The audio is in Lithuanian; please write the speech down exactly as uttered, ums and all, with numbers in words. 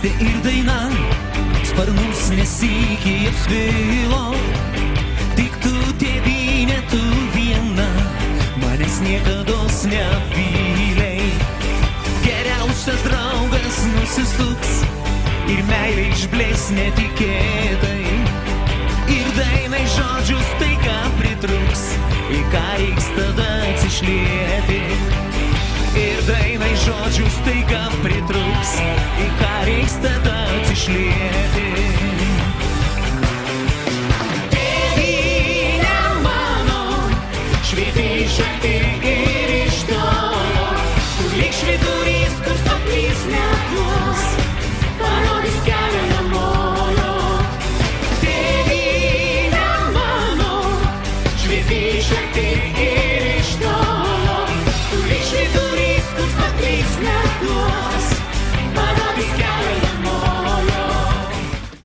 vaikystė ir daina, sparnus nesykį apsvilo. Tik tu tėvynė, tu viena, manęs niekados neapvylei. Geriausias draugas nusisuks ir meilė išblės netikėtai. Ir dainai žodžius tai ką pritruks, į ką reiks tada atsišlieti. Ir dainai žodžius tai ką pritruks, į ką reiks tada atsišlieti. Tėvynė mano, švieti iš arti.